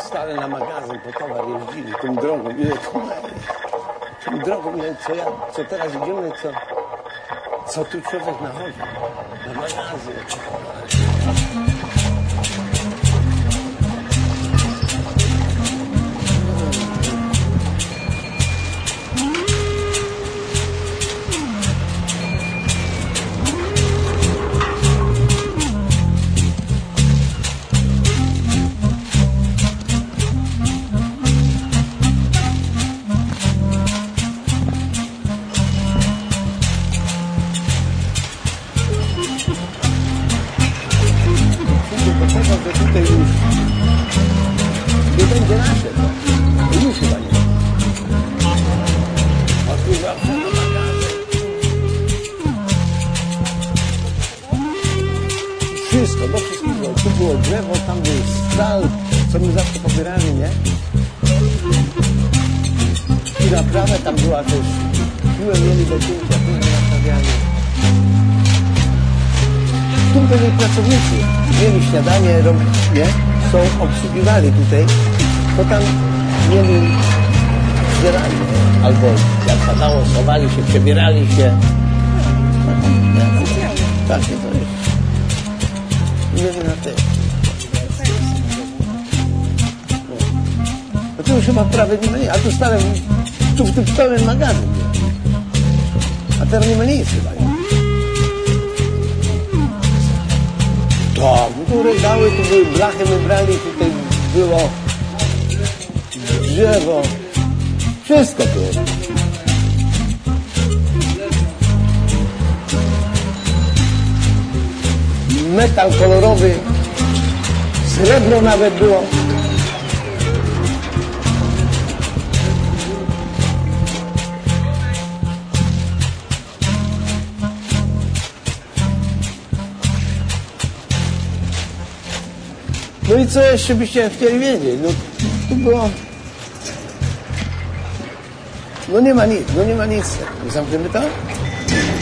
stale na magazyn po towar jeździli tą drogą, ile tuneli. Tą drogą, ile, co teraz idziemy, co tu człowiek nachodzi. Na magazyn. Tutaj już nie będzie nasze, to już chyba nie. A tu zawsze na magazyn. Wszystko, do wszystkiego. Tu było drzewo, tam był stal, co my zawsze pobierali, nie? I naprawdę tam była też, piłę mieli do cięcia, piłę naprawiali. Tu byli pracownicy, mieli śniadanie, nie? Są obsługiwali tutaj, to tam mieli, zbierali, nie? Albo jak padało, schowali się, przebierali się. Tak, nie to jest. Mieli na te. No to już chyba prawie nie ma nic, a tu stałem, tu w tym pełen magazyn. A teraz nie ma nic chyba. Tak, tu regały, tu były blachy, my brali, tutaj było drzewo, wszystko tu. Metal kolorowy, srebro nawet było. No i co jeszcze byście chcieli wiedzieć? No tu było... No nie ma nic, Zamkniemy to?